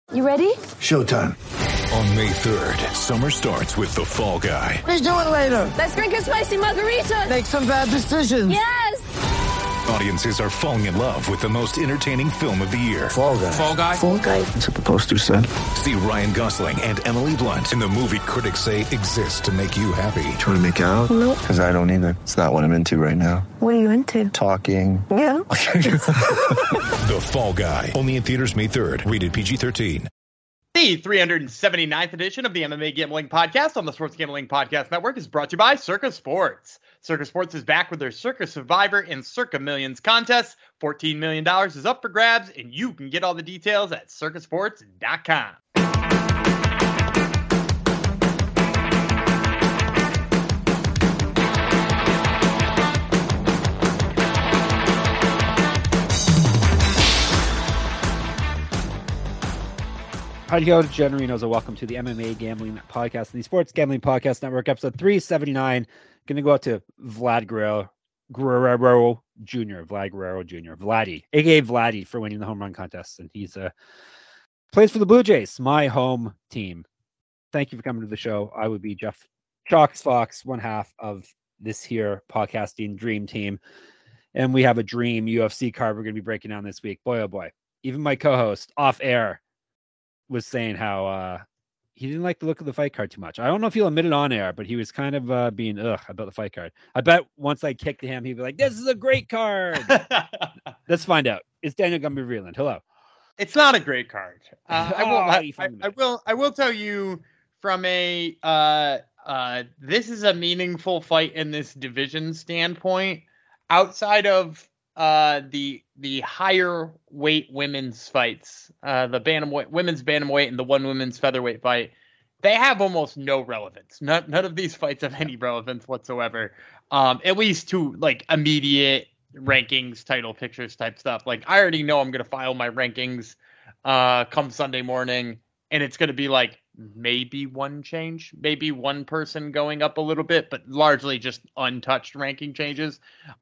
You ready? Showtime. On May 3rd, summer starts with The Fall Guy. Let's do it later. Let's drink a spicy margarita. Make some bad decisions. Yes! Audiences are falling in love with the most entertaining film of the year. Fall Guy. Fall Guy? Fall guy. That's what the poster said. See Ryan Gosling and Emily Blunt in the movie critics say exists to make you happy. Trying to make it out? Nope. Because I don't either. It's not what I'm into right now. What are you into? Talking. Yeah. The Fall Guy. Only in theaters May 3rd. Rated PG-13. The 379th edition of the MMA Gambling Podcast on the Sports Gambling Podcast Network is brought to you by Circa Sports. Circa Sports is back with their Circa Survivor and Circa Millions contests. $14 million is up for grabs, and you can get all the details at circasports.com. Howdy ho, Generinos, and welcome to the MMA Gambling Podcast and the Sports Gambling Podcast Network, episode 379. Going to go out to Vlad Guerrero Jr., Vladdy, aka Vladdy, for winning the home run contest. And he's plays for the Blue Jays, my home team. Thank you for coming to the show. I would be Jeff Chalks Fox, one half of this here podcasting dream team. And we have a dream UFC card we're going to be breaking down this week. Boy, oh boy. Even my co-host off air was saying how he didn't like the look of the fight card too much. I don't know if he'll admit it on air, but he was kind of being about the fight card. I bet once I kicked him, he'd be like, "This is a great card." Let's find out. It's Daniel Gumby-Vreeland. Hello. It's not a great card. I will tell you from a this is a meaningful fight in this division standpoint. Outside of the higher weight women's fights, the women's bantamweight and the one women's featherweight fight, they have almost no relevance. None of these fights have any relevance whatsoever. At least to like immediate rankings, title pictures type stuff. Like I already know I'm going to file my rankings come Sunday morning, and it's going to be like maybe one change, maybe one person going up a little bit, but largely just untouched ranking changes.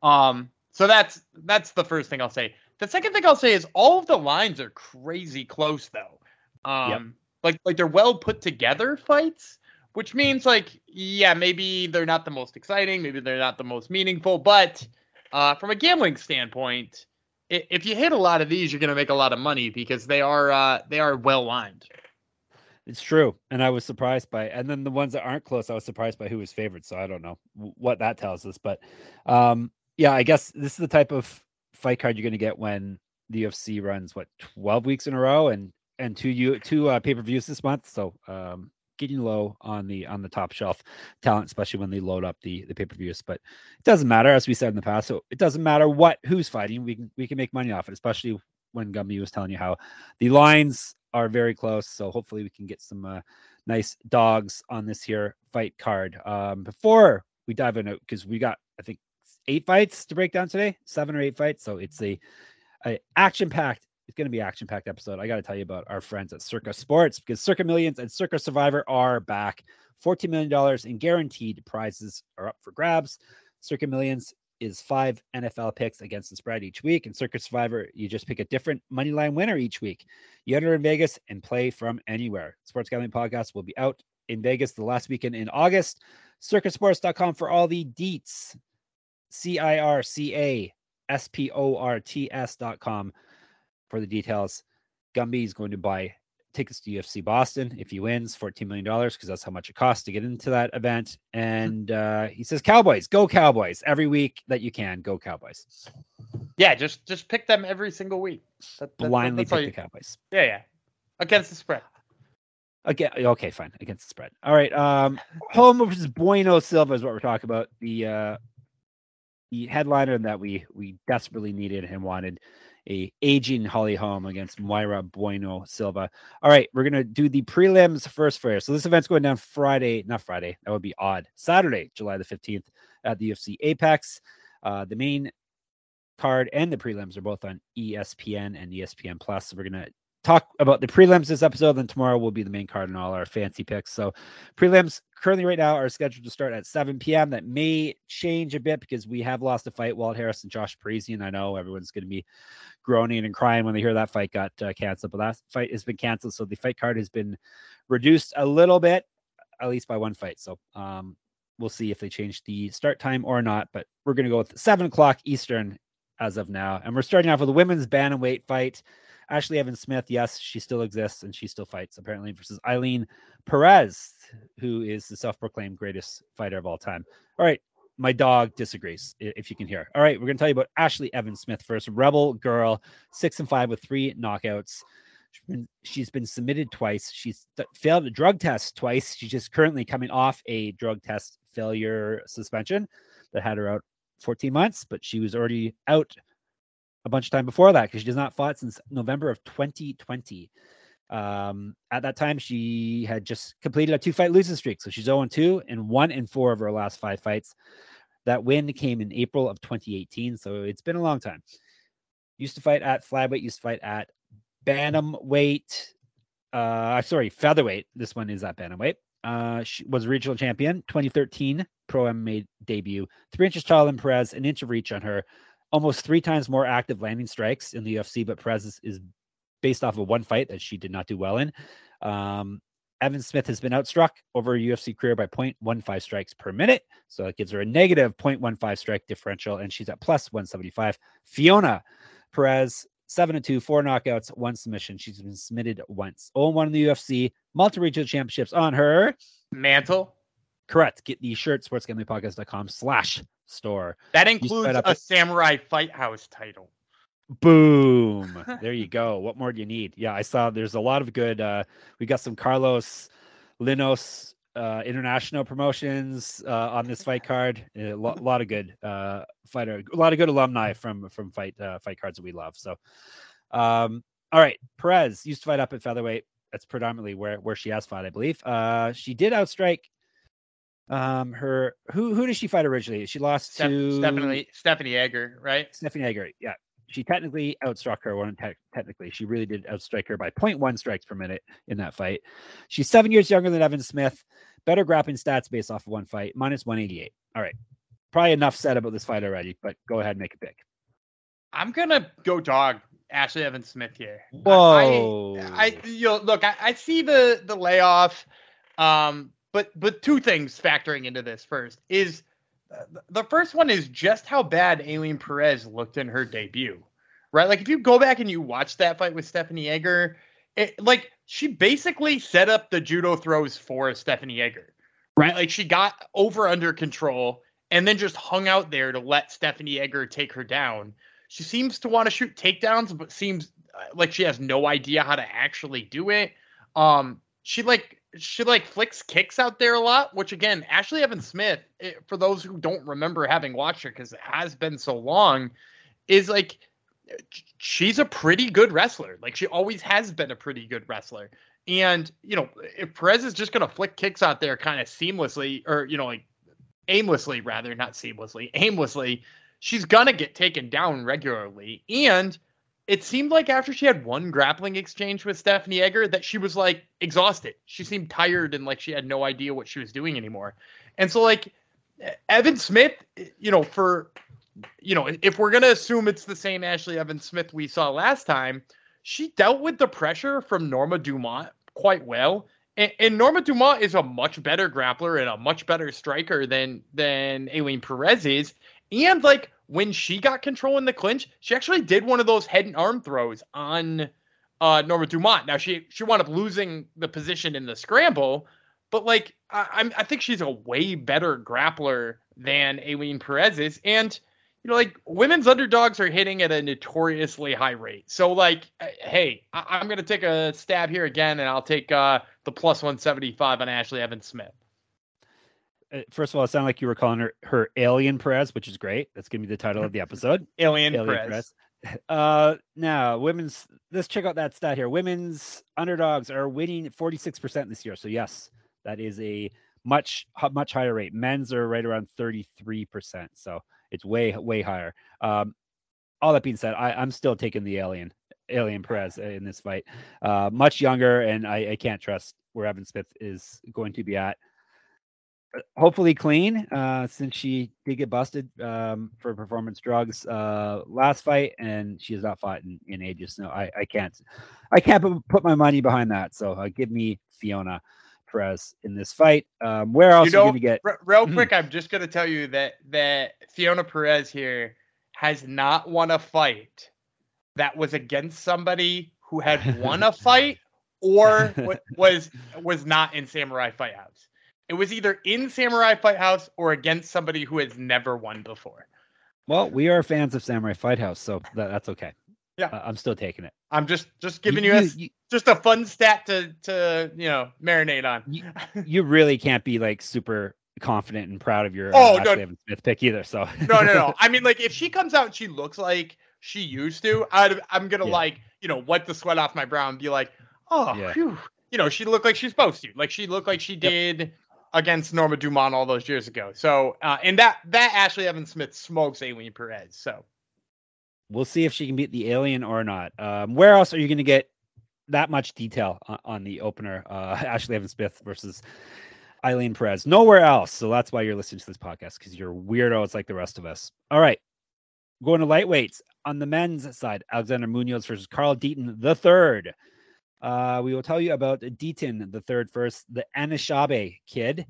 So that's the first thing I'll say. The second thing I'll say is all of the lines are crazy close though. Like they're well put together fights, which means like, yeah, maybe they're not the most exciting, maybe they're not the most meaningful, but from a gambling standpoint, if you hit a lot of these, you're going to make a lot of money because they are well lined. It's true. And I was surprised by, and then the ones that aren't close, I was surprised by who was favored. So I don't know what that tells us, but yeah, I guess this is the type of fight card you're going to get when the UFC runs 12 weeks in a row and two pay-per-views this month. So getting low on the top shelf talent, especially when they load up the pay-per-views. But it doesn't matter, as we said in the past. So it doesn't matter who's fighting. We can make money off it, especially when Gumby was telling you how the lines are very close. So hopefully we can get some nice dogs on this here fight card. Before we dive into it, because we got, I think, 8 fights to break down today, 7 or 8 fights. So it's a action-packed, it's going to be an action-packed episode. I got to tell you about our friends at Circa Sports, because Circa Millions and Circa Survivor are back. $14 million in guaranteed prizes are up for grabs. Circa Millions is 5 NFL picks against the spread each week. And Circa Survivor, you just pick a different moneyline winner each week. You enter in Vegas and play from anywhere. Sports Gambling Podcast will be out in Vegas the last weekend in August. Circasports.com for all the deets. CIRCASPORTS.com for the details. Gumby is going to buy tickets to UFC Boston if he wins, $14 million, because that's how much it costs to get into that event. And he says, Cowboys, go Cowboys. Every week that you can, go Cowboys. Yeah, just pick them every single week. Blindly pick the Cowboys. Yeah. Against the spread. Okay, fine. Against the spread. All right. Home versus Bueno Silva is what we're talking about. The headliner that we desperately needed and wanted, a aging Holly Holm against Moira Bueno Silva. All right, we're gonna do the prelims first for you. So this event's going down Saturday, July the 15th at the UFC Apex. The main card and the prelims are both on ESPN and ESPN Plus. So we're gonna talk about the prelims this episode. Then tomorrow will be the main card and all our fancy picks. So prelims currently right now are scheduled to start at 7 p.m. That may change a bit because we have lost a fight, Walt Harris and Josh Parisian. I know everyone's going to be groaning and crying when they hear that fight got canceled, but that fight has been canceled. So the fight card has been reduced a little bit, at least by one fight. So we'll see if they change the start time or not, but we're going to go with 7 o'clock Eastern as of now. And we're starting off with a women's bantamweight fight. Ashley Evans Smith, yes, she still exists and she still fights apparently, versus Eileen Perez, who is the self-proclaimed greatest fighter of all time. All right, my dog disagrees, if you can hear. All right, we're going to tell you about Ashley Evans Smith first. Rebel girl, 6-5 with 3 knockouts. She's been submitted twice. She's failed a drug test twice. She's just currently coming off a drug test failure suspension that had her out 14 months, but she was already out a bunch of time before that because she has not fought since November of 2020. At that time, she had just completed a 2-fight losing streak. So she's 0-2 and 1-4 of her last 5 fights. That win came in April of 2018. So it's been a long time. Used to fight at flyweight, used to fight at bantamweight. Featherweight. This one is at bantamweight. She was regional champion, 2013 pro MMA debut. 3 inches taller than Perez, an inch of reach on her. Almost 3 times more active landing strikes in the UFC, but Perez is based off of one fight that she did not do well in. Evans Smith has been outstruck over a UFC career by 0.15 strikes per minute. So it gives her a negative 0.15 strike differential, and she's at plus 175. Fiona Perez, 7-2, 4 knockouts, 1 submission. She's been submitted once. 0-1 in the UFC, multi-regional championships on her mantle. Correct. Get the shirt, sportsgamblingpodcast.com/store. That includes a Samurai Fight House title. Boom. There you go. What more do you need? Yeah, I saw there's a lot of good. We got some Carlos Linos international promotions on this fight card. A lot of good fighter, a lot of good alumni from fight cards that we love. So, all right. Perez used to fight up at featherweight. That's predominantly where she has fought, I believe. She did outstrike her who did she fight originally? She lost to Stephanie Egger, right? Stephanie Egger, yeah. She technically outstruck her. Technically, she really did outstrike her by 0.1 strikes per minute in that fight. She's 7 years younger than Evan Smith. Better grappling stats based off of one fight, minus 188. All right, probably enough said about this fight already. But go ahead and make a pick. I'm gonna go dog Ashley Evans Smith here. Whoa! I see the layoff. But 2 things factoring into this first is the first one is just how bad Aileen Perez looked in her debut, right? Like if you go back and you watch that fight with Stephanie Egger, she basically set up the judo throws for Stephanie Egger, right? Like she got under control and then just hung out there to let Stephanie Egger take her down. She seems to want to shoot takedowns, but seems like she has no idea how to actually do it. She flicks kicks out there a lot, which again, Ashley Evans Smith, for those who don't remember having watched her because it has been so long, is like, she's a pretty good wrestler. Like she always has been a pretty good wrestler. And, if Perez is just going to flick kicks out there kind of seamlessly or, aimlessly rather, not seamlessly, aimlessly, she's going to get taken down regularly. And it seemed like after she had one grappling exchange with Stephanie Egger that she was like exhausted. She seemed tired and like she had no idea what she was doing anymore. And so like Evan Smith, if we're going to assume it's the same Ashley Evans Smith we saw last time, she dealt with the pressure from Norma Dumont quite well. And Norma Dumont is a much better grappler and a much better striker than Aileen Perez is. And like, when she got control in the clinch, she actually did one of those head and arm throws on Norma Dumont. Now she wound up losing the position in the scramble, but like I think she's a way better grappler than Aileen Perez is. And women's underdogs are hitting at a notoriously high rate. So like, hey, I'm gonna take a stab here again, and I'll take the plus 175 on Ashley Evans Smith. First of all, it sounded like you were calling her Alien Perez, which is great. That's going to be the title of the episode. Alien Perez. Now, let's check out that stat here. Women's underdogs are winning 46% this year. So yes, that is a much higher rate. Men's are right around 33%. So it's way higher. All that being said, I'm still taking the Alien Alien Perez in this fight. Much younger, and I can't trust where Evan Smith is going to be at. Hopefully clean, since she did get busted for performance drugs last fight, and she has not fought in ages. No, I can't put my money behind that. So give me Fiona Perez in this fight. Where else are you going to get? Real quick, I'm just going to tell you that Fiona Perez here has not won a fight that was against somebody who had won a fight or was not in Samurai Fight House. It was either in Samurai Fight House or against somebody who has never won before. Well, we are fans of Samurai Fight House, so that's okay. Yeah, I'm still taking it. I'm just giving you just a fun stat to marinate on. You really can't be like super confident and proud of your Ashley Evans Smith pick either. So no. I mean, like if she comes out and she looks like she used to, I'm gonna wipe the sweat off my brow and be like, phew. She looked like she's supposed to. Like she looked like she did against Norma Dumont all those years ago. So, and that Ashley Evans Smith smokes Alien Perez. So we'll see if she can beat the Alien or not. Where else are you going to get that much detail on the opener? Ashley Evans Smith versus Alien Perez. Nowhere else. So that's why you're listening to this podcast, because you're weirdos like the rest of us. All right. Going to lightweights. On the men's side, Alexander Munoz versus Carl Deaton III. We will tell you about Deaton III first, the Anishinaabe kid.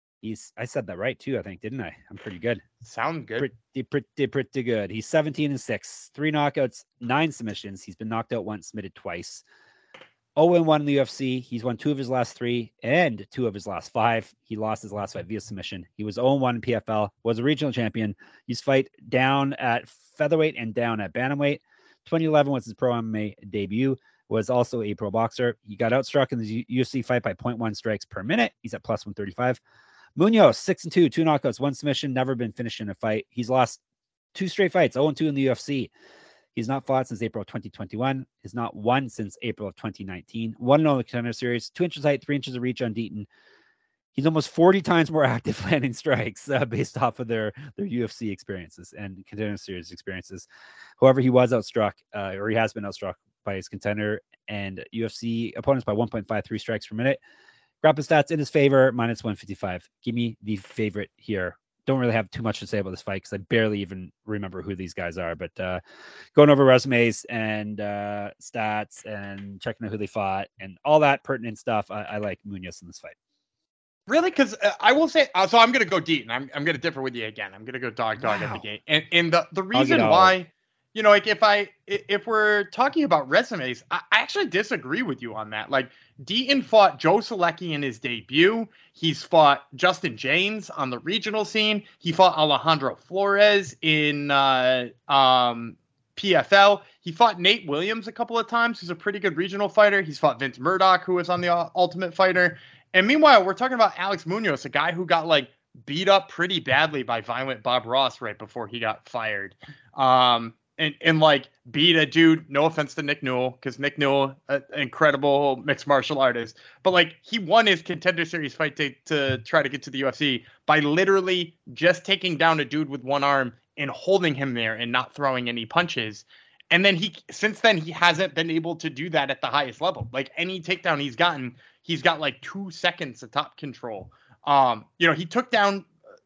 I said that right too, I think, didn't I? I'm pretty good. Sound good. Pretty good. He's 17-6, 3 knockouts, 9 submissions. He's been knocked out once, submitted twice. 0-1 in the UFC. He's won 2 of his last 3 and 2 of his last 5. He lost his last fight via submission. He was 0-1 in PFL, was a regional champion. He's fight down at featherweight and down at bantamweight. 2011 was his pro MMA debut. Was also a pro boxer. He got outstruck in the UFC fight by 0.1 strikes per minute. He's at plus 135. Munoz, 6-2, 2 knockouts, 1 submission, never been finished in a fight. He's lost 2 straight fights, 0-2 in the UFC. He's not fought since April of 2021. He's not won since April of 2019. 1-0 in the Contender Series, 2 inches height, 3 inches of reach on Deaton. He's almost 40 times more active landing strikes based off of their UFC experiences and Contender Series experiences. However, he was outstruck, or he has been outstruck by his contender and UFC opponents by 1.53 strikes per minute. Grappling stats in his favor, minus 155. Give me the favorite here. Don't really have too much to say about this fight because I barely even remember who these guys are. But going over resumes and stats and checking out who they fought and all that pertinent stuff, I like Munoz in this fight. Really? Because I will say, so I'm going to go Deaton. I'm going to differ with you again. I'm going to go dog at the gate. And the reason why, like if we're talking about resumes, I actually disagree with you on that. Like Deaton fought Joe Solecki in his debut. He's fought Justin James on the regional scene. He fought Alejandro Flores in PFL. He fought Nate Williams a couple of times, who's a pretty good regional fighter. He's fought Vince Murdoch, who was on the Ultimate Fighter. And meanwhile, we're talking about Alex Munoz, a guy who got like beat up pretty badly by Violent Bob Ross right before he got fired. And like beat a dude, no offense to Nick Newell, because Nick Newell, an incredible mixed martial artist, but like he won his Contender Series fight to try to get to the UFC by literally just taking down a dude with one arm and holding him there and not throwing any punches. And then since then he hasn't been able to do that at the highest level. Like any takedown he's gotten, he's got like 2 seconds of top control. He took down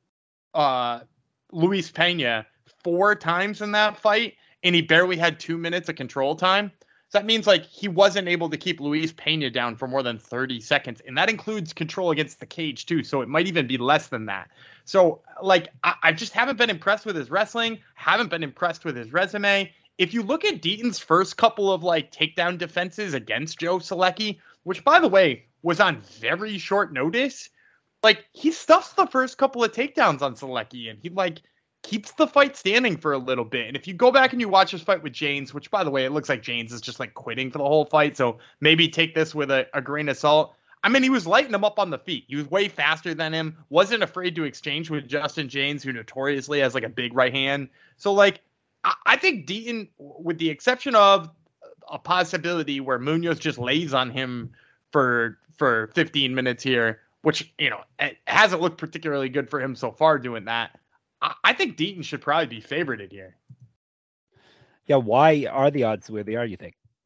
Luis Pena 4 times in that fight, and he barely had 2 minutes of control time. So that means like he wasn't able to keep Luis Pena down for more than 30 seconds. And that includes control against the cage too. So it might even be less than that. So like, I just haven't been impressed with his wrestling. Haven't been impressed with his resume. If you look at Deaton's first couple of like takedown defenses against Joe Solecki, which by the way was on very short notice, like he stuffs the first couple of takedowns on Solecki and he like keeps the fight standing for a little bit. And if you go back and you watch his fight with James, which by the way, it looks like James is just like quitting for the whole fight. So maybe take this with a grain of salt. I mean, he was lighting him up on the feet. He was way faster than him. Wasn't afraid to exchange with Justin James, who notoriously has like a big right hand. So like, I think Deaton, with the exception of a possibility where Munoz just lays on him for 15 minutes here, which, it hasn't looked particularly good for him so far doing that. I think Deaton should probably be favorited here. Yeah, why are the odds where they are, you think?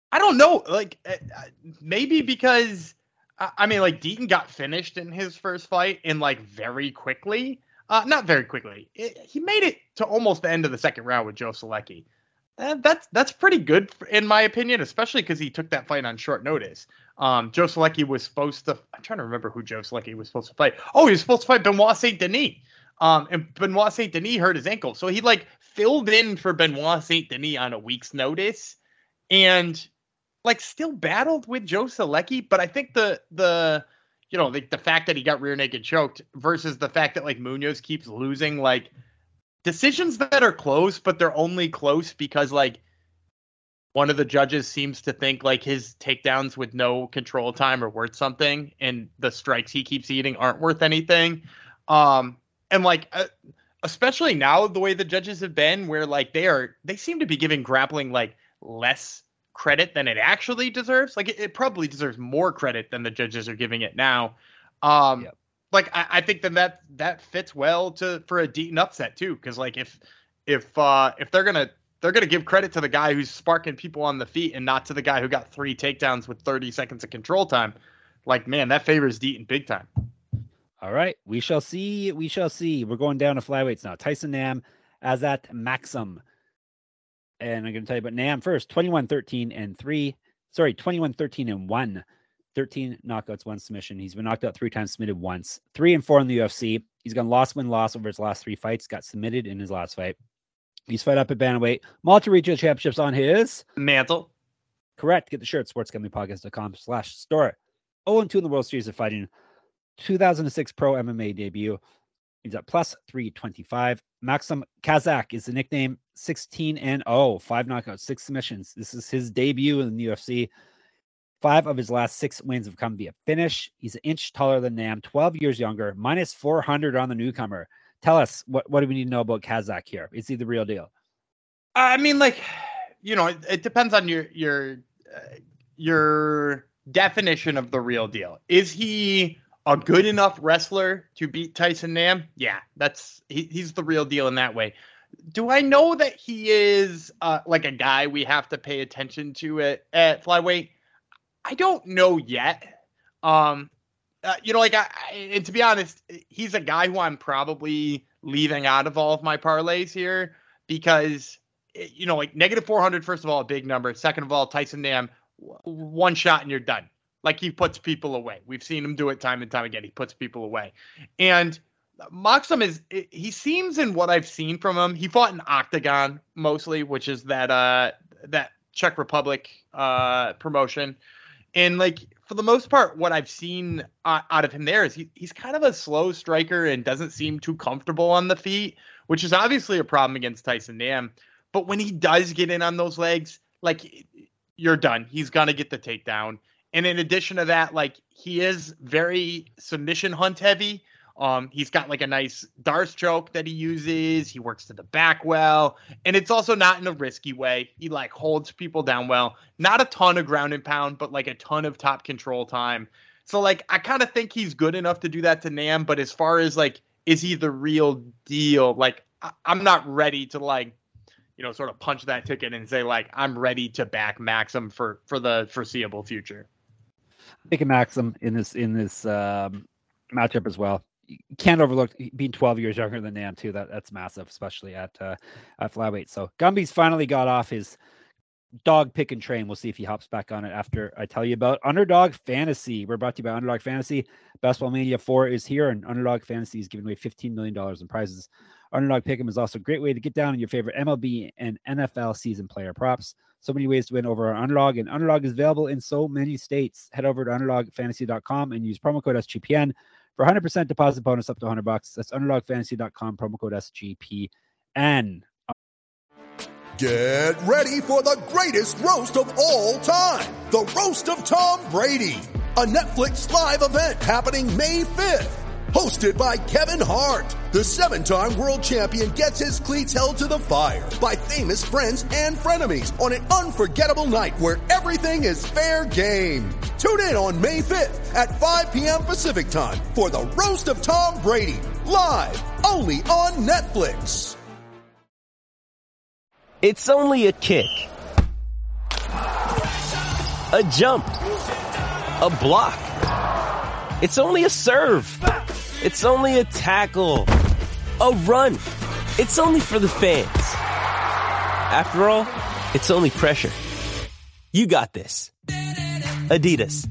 I don't know. Like, maybe because, I mean, like, Deaton got finished in his first fight and, like, very quickly. Not very quickly. He made it to almost the end of the second round with Joe Solecki. That's pretty good, in my opinion, especially because he took that fight on short notice. Joe Solecki was supposed to... I'm trying to remember who Joe Solecki was supposed to fight. Oh, he was supposed to fight Benoit Saint-Denis. And Benoit Saint-Denis hurt his ankle. So he, like, filled in for Benoit Saint-Denis on a week's notice. And... like still battled with Joe Solecki, but I think the fact that he got rear naked choked versus the fact that like Munoz keeps losing like decisions that are close, but they're only close because like one of the judges seems to think like his takedowns with no control time are worth something, and the strikes he keeps eating aren't worth anything. And like especially now the way the judges have been, where like they seem to be giving grappling like less credit than it actually deserves. Like it probably deserves more credit than the judges are giving it now. Like I think that fits well for a Deaton upset too, because like if they're gonna give credit to the guy who's sparking people on the feet and not to the guy who got 3 takedowns with 30 seconds of control time, like man, that favors Deaton big time. All right, we shall see. We're going down to flyweights now. Tyson Nam, Azat Maxim. And I'm going to tell you about Nam first. 21-13-3. Sorry, 21-13-1. 13 knockouts, 1 submission. He's been knocked out 3 times, submitted once. 3-4 in the UFC. He's gone loss over his last 3 fights. Got submitted in his last fight. He's fight up at bantamweight. Multi-regional championships on his mantle. Correct. Get the shirt. sportsgamblingpodcast.com/store. 0-2 in the World Series of Fighting. 2006 pro MMA debut. He's at plus 325. Maxim Kazak is the nickname. 16-0, 5 knockouts, 6 submissions. This is his debut in the UFC. 5 of his last 6 wins have come via finish. He's an inch taller than Nam, 12 years younger, minus 400 on the newcomer. Tell us, what do we need to know about Kazak here? Is he the real deal? I mean, like, it depends on your definition of the real deal. Is he a good enough wrestler to beat Tyson Nam? Yeah, he's the real deal in that way. Do I know that he is like a guy we have to pay attention to at flyweight? I don't know yet. And to be honest, he's a guy who I'm probably leaving out of all of my parlays here because, like negative 400, first of all, a big number. Second of all, Tyson Nam, 1 shot and you're done. Like he puts people away. We've seen him do it time and time again. He puts people away. And Maxim he seems, in what I've seen from him, he fought in Octagon mostly, which is that Czech Republic promotion. And like for the most part, what I've seen out of him there is he's kind of a slow striker and doesn't seem too comfortable on the feet, which is obviously a problem against Tyson Nam. But when he does get in on those legs, like you're done. He's gonna get the takedown. And in addition to that, like he is very submission hunt heavy. He's got like a nice Darce choke that he uses. He works to the back well, and it's also not in a risky way. He like holds people down well. Not a ton of ground and pound, but like a ton of top control time. So like I kind of think he's good enough to do that to Nam. But as far as like, is he the real deal? Like I'm not ready to like, sort of punch that ticket and say like I'm ready to back Maxim for the foreseeable future. Taking Maxim in this matchup as well. You can't overlook being 12 years younger than Nam too. That's massive, especially at flyweight. So Gumby's finally got off his dog pick and train. We'll see if he hops back on it after I tell you about Underdog Fantasy. We're brought to you by Underdog Fantasy. Basketball Mania 4 is here, and Underdog Fantasy is giving away $15 million in prizes. Underdog Pick'em is also a great way to get down on your favorite MLB and NFL season player props. So many ways to win over on Underdog, and Underdog is available in so many states. Head over to UnderdogFantasy.com and use promo code SGPN for 100% deposit bonus up to $100. That's UnderdogFantasy.com, promo code SGPN. Get ready for the greatest roast of all time, the Roast of Tom Brady, a Netflix live event happening May 5th. Hosted by Kevin Hart, the 7-time world champion gets his cleats held to the fire by famous friends and frenemies on an unforgettable night where everything is fair game. Tune in on May 5th at 5 p.m. Pacific time for the Roast of Tom Brady, live only on Netflix. It's only a kick, a jump, a block. It's only a serve. It's only a tackle, a run. It's only for the fans. After all, it's only pressure. You got this. Adidas.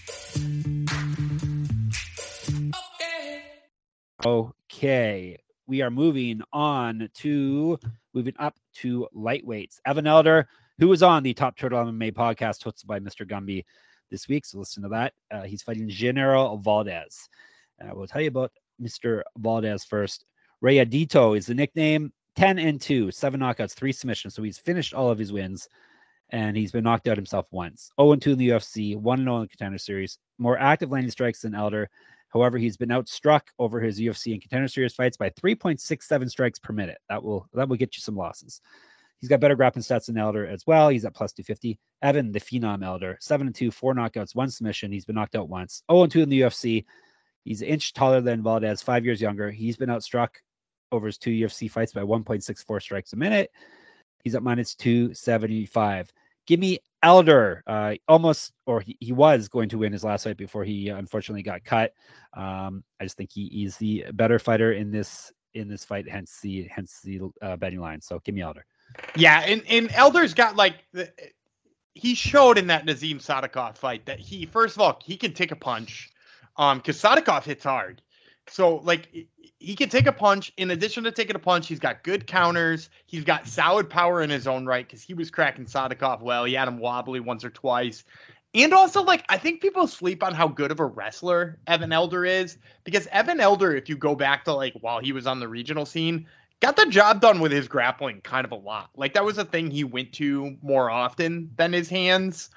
Okay, we are moving up to lightweights. Evan Elder, who was on the Top Turtle MMA podcast hosted by Mr. Gumby this week, so listen to that. He's fighting General Valdez. And I will tell you about Mr. Valdez first. Rayadito is the nickname. 10-2, 7 knockouts, 3 submissions. So he's finished all of his wins, and he's been knocked out himself once. 0-2 in the UFC, 1-0 in the Contender Series. More active landing strikes than Elder. However, he's been outstruck over his UFC and Contender Series fights by 3.67 strikes per minute. That will get you some losses. He's got better grappling stats than Elder as well. He's at plus 250. Evan, the Phenom Elder, 7-2, 4 knockouts, 1 submission. He's been knocked out once. 0-2 in the UFC. He's an inch taller than Valdez, 5 years younger. He's been outstruck over his 2 UFC fights by 1.64 strikes a minute. He's at minus 275. Give me Elder. He was going to win his last fight before he unfortunately got cut. I just think he's the better fighter in this fight, hence the betting line. So give me Elder. Yeah, and Elder's got he showed in that Nazim Sadikov fight that first of all, he can take a punch. Because Sadikov hits hard. So, he can take a punch. In addition to taking a punch, he's got good counters. He's got solid power in his own right because he was cracking Sadikov well. He had him wobbly once or twice. And also, I think people sleep on how good of a wrestler Evan Elder is. Because Evan Elder, if you go back to, while he was on the regional scene, got the job done with his grappling kind of a lot. That was a thing he went to more often than his hands.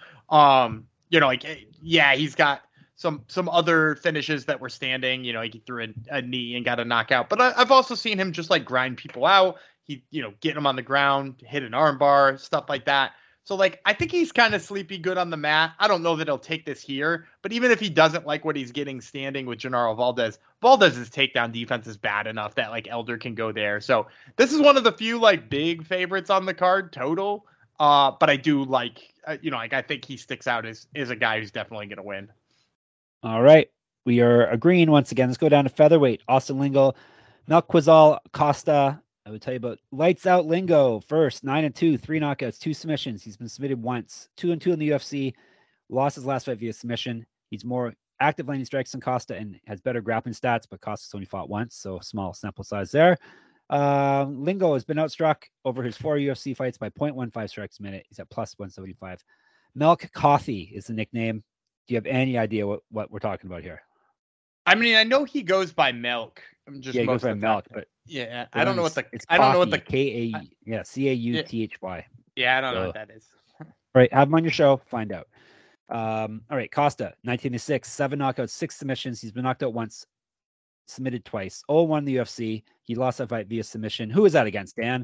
He's got some other finishes that were standing. He threw a knee and got a knockout. But I've also seen him just grind people out. He, get him on the ground, hit an arm bar, stuff like that. So I think he's kind of sleepy good on the mat. I don't know that he'll take this here, but even if he doesn't like what he's getting standing with General Valdez's takedown defense is bad enough that Elder can go there. So this is one of the few big favorites on the card total. But I do I think he sticks out as a guy who's definitely going to win. All right. We are agreeing once again. Let's go down to featherweight. Austin Lingo, Melquizal Costa. I would tell you about lights out Lingo first. 9-2, 3 knockouts, 2 submissions. He's been submitted once. 2-2 in the UFC. Lost his last fight via submission. He's more active landing strikes than Costa and has better grappling stats, but Costa's only fought once, so small sample size there. Lingo has been outstruck over his 4 UFC fights by 0.15 strikes a minute. He's at plus 175. Melk Coffee is the nickname. Do you have any idea what we're talking about here? I mean, I know he goes by Milk. He goes by Milk, but I don't know what the K-A-U-T-H-Y. Yeah, I don't know what that is. All right, have him on your show. Find out. All right, Costa, 19-6, 7 knockouts, 6 submissions. He's been knocked out once, submitted twice. 0-1 in the UFC. He lost that fight via submission. Who is that against, Dan?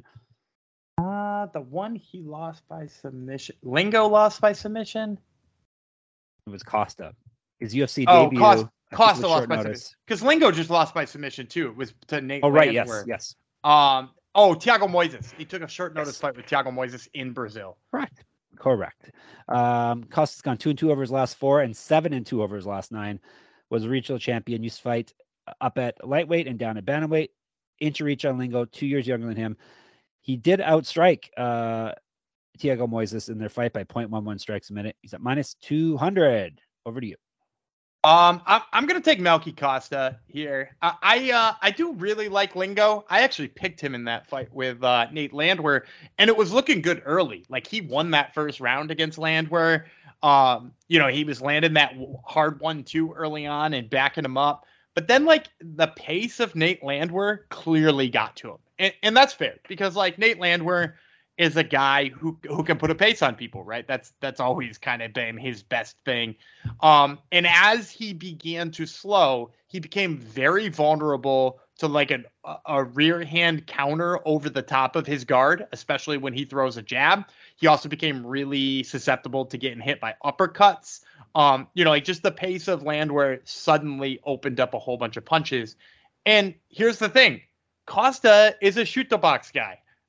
The one he lost by submission. Lingo lost by submission? It was Costa. His UFC debut. Costa lost by submission. Because Lingo just lost by submission too. It was to Nate. Oh, right. Landwehr. Yes. Thiago Moises. He took a short notice fight with Thiago Moises in Brazil. Correct. Costa's gone 2-2 over his last 4 and 7-2 over his last 9. Was a regional champion. Used to fight up at lightweight and down at bantamweight. Inch reach on Lingo. 2 years younger than him. He did outstrike Thiago Moises in their fight by 0.11 strikes a minute. He's at minus 200. Over to you. I'm going to take Melky Costa here. I do really like Lingo. I actually picked him in that fight with Nate Landwehr, and it was looking good early. He won that first round against Landwehr. He was landing that hard 1-2 early on and backing him up. But then, the pace of Nate Landwehr clearly got to him. And that's fair, because, Nate Landwehr is a guy who can put a pace on people, right? That's always kind of been his best thing. And as he began to slow, he became very vulnerable to a rear hand counter over the top of his guard, especially when he throws a jab. He also became really susceptible to getting hit by uppercuts. Just the pace of Landwehr suddenly opened up a whole bunch of punches. And here's the thing. Costa is a shoot the box guy.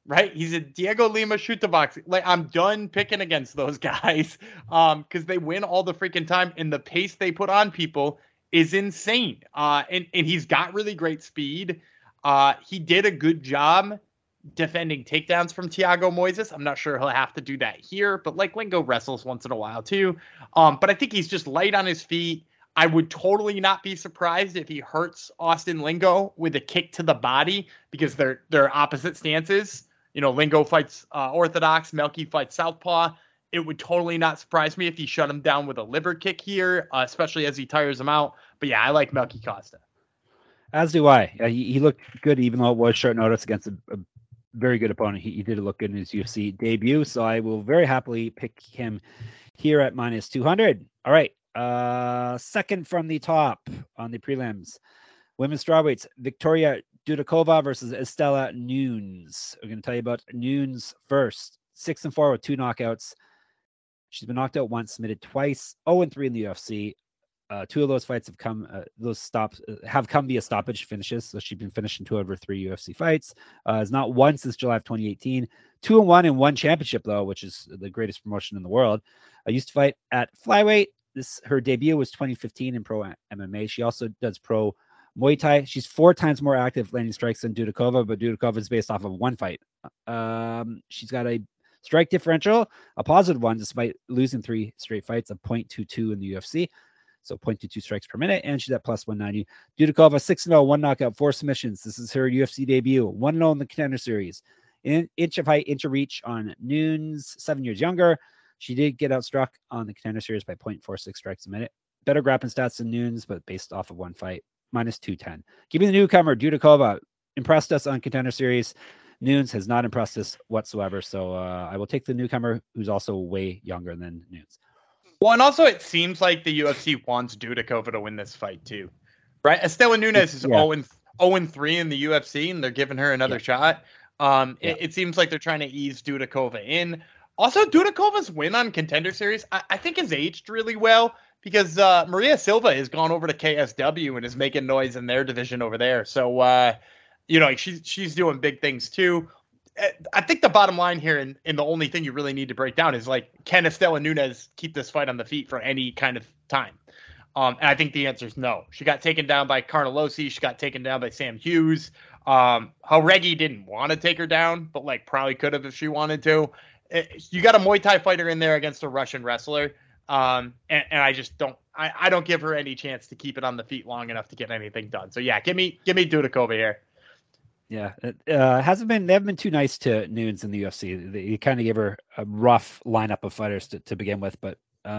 right? He's a Diego Lima shoot the box. Like, I'm done picking against those guys because they win all the freaking time, and the pace they put on people is insane. And he's got really great speed. He did a good job defending takedowns from Thiago Moises. I'm not sure he'll have to do that here, but like Lingo wrestles once in a while too. But I think he's just light on his feet. I would totally not be surprised if he hurts Austin Lingo with a kick to the body because they're opposite stances. You know, Lingo fights orthodox, Melky fights southpaw. It would totally not surprise me if he shut him down with a liver kick here, especially as he tires him out. But yeah, I like Melky Costa. As do I. He looked good, even though it was short notice against a very good opponent. He did look good in his UFC debut, so I will very happily pick him here at minus 200. All right. Second from the top on the prelims, women's strawweights, Victoria Dudakova versus Estela Nunes. We're going to tell you about Nunes first. 6-4 with 2 knockouts. She's been knocked out once, submitted twice, 0-3 in the UFC. 2 of those fights have come, have come via stoppage finishes. So she's been finished in 2 out of 3 UFC fights. Has not won since July of 2018. 2-1 in 1 championship though, which is the greatest promotion in the world. I used to fight at flyweight. Her debut was 2015 in pro MMA. She also does pro Muay Thai. She's 4 times more active landing strikes than Dudakova, but Dudakova is based off of 1 fight. She's got a strike differential, a positive one, despite losing 3 straight fights, of 0.22 in the UFC. So 0.22 strikes per minute, and she's at plus 190. Dudakova, 6-0, 1 knockout, 4 submissions. This is her UFC debut, 1-0 in the Contender Series. Inch of height, inch of reach on Nunes, 7 years younger. She did get outstruck on the Contender Series by 0.46 strikes a minute. Better grappling stats than Nunes, but based off of 1 fight, minus 210. Give me the newcomer, Dudakova. Impressed us on Contender Series. Nunes has not impressed us whatsoever, so I will take the newcomer, who's also way younger than Nunes. Well, and also it seems like the UFC wants Dudakova to win this fight too, right? Estela Nunes is 0-3 in the UFC, and they're giving her another shot. It seems like they're trying to ease Dudakova in. Also, Dudakova's win on Contender Series, I think, has aged really well because Maria Silva has gone over to KSW and is making noise in their division over there. So, you know, she's doing big things too. I think the bottom line here, and the only thing you really need to break down is, like, can Estela Nunes keep this fight on the feet for any kind of time? And I think the answer is no. She got taken down by Carnelossi. She got taken down by Sam Hughes. Jauregui didn't want to take her down, but, like, probably could have if she wanted to. You got a Muay Thai fighter in there against a Russian wrestler. And I just don't, I don't give her any chance to keep it on the feet long enough to get anything done. So yeah, give me Dudakova here. Yeah. They haven't been too nice to Nunes in the UFC. They kind of gave her a rough lineup of fighters to begin with, but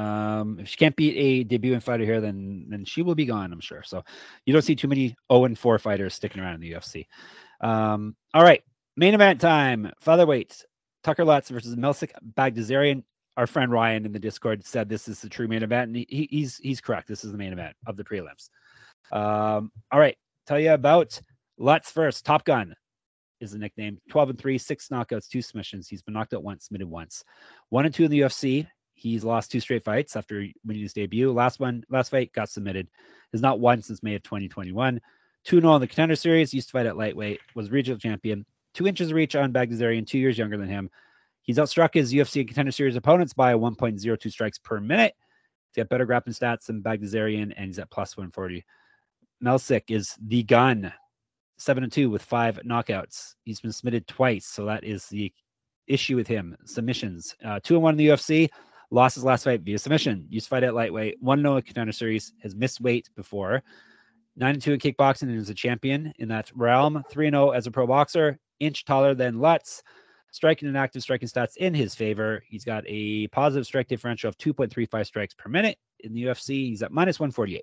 if she can't beat a debuting fighter here, then she will be gone, I'm sure. So you don't see too many 0-4 fighters sticking around in the UFC. All right. Main event time. Featherweight. Tucker Lutz versus Melsik Bagdasaryan. Our friend Ryan in the Discord said this is the true main event, and he's correct. This is the main event of the prelims. All right, tell you about Lutz first. Top Gun is the nickname. 12-3, 6 knockouts, 2 submissions. He's been knocked out once, submitted once. 1-2 in the UFC. He's lost 2 straight fights after winning his debut. Last fight got submitted. Has not won since May of 2021. 2-0 in the Contender Series. Used to fight at lightweight. Was regional champion. 2 inches of reach on Bagdasaryan, 2 years younger than him. He's outstruck his UFC and Contender Series opponents by 1.02 strikes per minute. He's got better grappling stats than Bagdasaryan, and he's at plus 140. Melsik is the gun, 7-2 with 5 knockouts. He's been submitted twice, so that is the issue with him. Submissions, 2-1 in the UFC. Lost his last fight via submission. Used to fight at lightweight. 1-0 in the Contender Series. Has missed weight before. 9-2 in kickboxing and is a champion in that realm. 3-0 as a pro boxer. Inch taller than Lutz. Striking and active striking stats in his favor. He's got a positive strike differential of 2.35 strikes per minute in the UFC. He's at minus 148.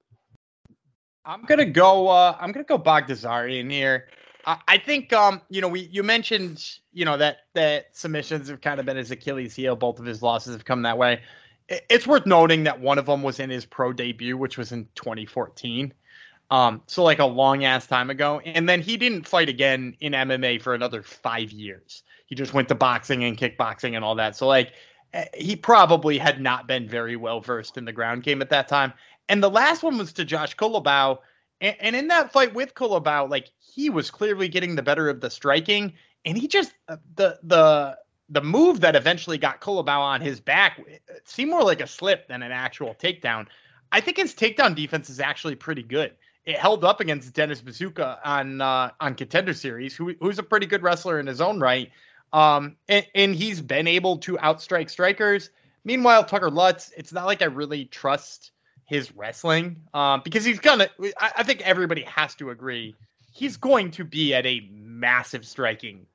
I'm gonna go Bagdasaryan here. I think you mentioned that submissions have kind of been his Achilles heel. Both of his losses have come that way. It's worth noting that one of them was in his pro debut, which was in 2014. So like a long ass time ago. And then he didn't fight again in MMA for another 5 years. He just went to boxing and kickboxing and all that. So like he probably had not been very well versed in the ground game at that time. And the last one was to Josh Kulabau. And in that fight with Kulabau, like he was clearly getting the better of the striking. and he just the move that eventually got Kulabau on his back seemed more like a slip than an actual takedown. I think his takedown defense is actually pretty good. It held up against Dennis Bazooka on Contender Series, who's a pretty good wrestler in his own right. And he's been able to outstrike strikers. Meanwhile, Tucker Lutz, it's not like I really trust his wrestling because I think everybody has to agree he's going to be at a massive striking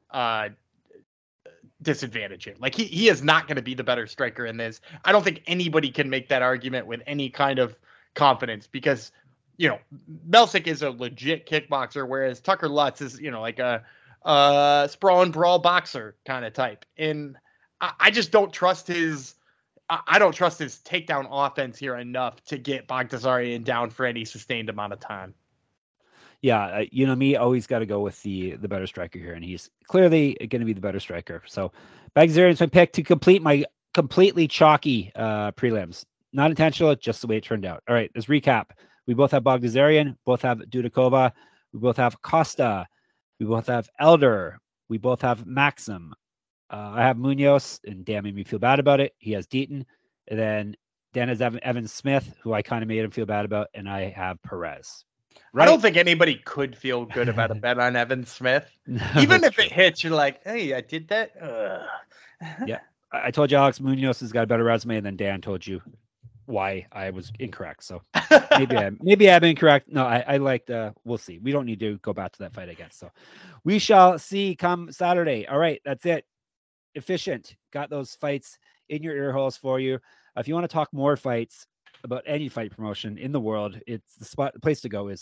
disadvantage here. Like he is not going to be the better striker in this. I don't think anybody can make that argument with any kind of confidence because, Melsik is a legit kickboxer, whereas Tucker Lutz is, like a sprawl and brawl boxer kind of type. And I just don't trust his takedown offense here enough to get Baghdasaryan down for any sustained amount of time. Yeah, me, always got to go with the better striker here, and he's clearly going to be the better striker. So Baghdasaryan is my pick to complete my completely chalky prelims. Not intentional, just the way it turned out. All right, let's recap. We both have Baghdasaryan, both have Dudakova, we both have Costa, we both have Elder, we both have Maxim. I have Munoz, and Dan made me feel bad about it. He has Deaton, and then Dan has Evan Smith, who I kind of made him feel bad about, and I have Perez. Right? I don't think anybody could feel good about a bet on Evan Smith. No, even if it hits, you're like, hey, I did that. Yeah. I told you Alex Munoz has got a better resume, and then Dan told you why I was incorrect. So maybe I'm incorrect. No, I liked, we'll see. We don't need to go back to that fight, I guess. So we shall see come Saturday. All right, that's it. Efficient. Got those fights in your ear holes for you. If you want to talk more fights about any fight promotion in the world, it's the place to go is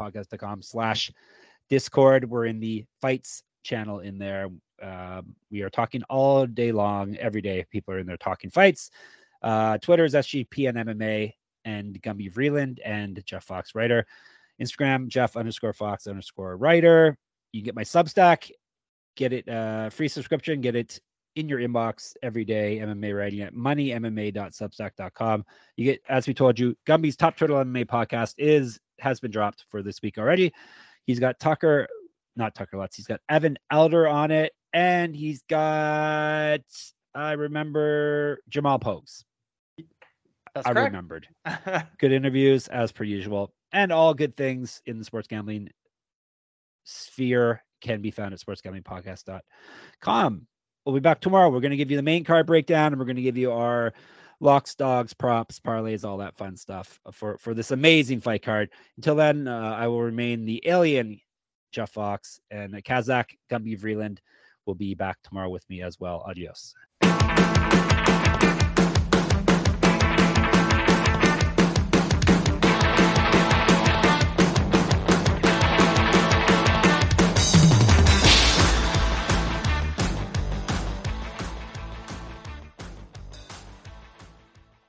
sportsgamblingpodcast.com/Discord. We're in the fights channel in there. We are talking all day long, every day. People are in there talking fights. Twitter is SGPN and Gumby Vreeland and Jeff Fox Writer. Instagram, Jeff_Fox_Writer. You can get my Substack, get it free subscription, get it in your inbox every day. MMA writing at moneymma.substack.com. You get, as we told you, Gumby's Top Turtle MMA podcast has been dropped for this week already. He's got not Tucker Lutz. He's got Evan Elder on it, and he's got, I remember, Jamal Pogues. That's correct. Remembered. Good interviews as per usual, and all good things in the sports gambling sphere can be found at sportsgamblingpodcast.com. We'll be back tomorrow. We're going to give you the main card breakdown, and we're going to give you our locks, dogs, props, parlays, all that fun stuff for this amazing fight card. Until then, I will remain the alien Jeff Fox, and Kazakh Gumby Vreeland will be back tomorrow with me as well. Adios.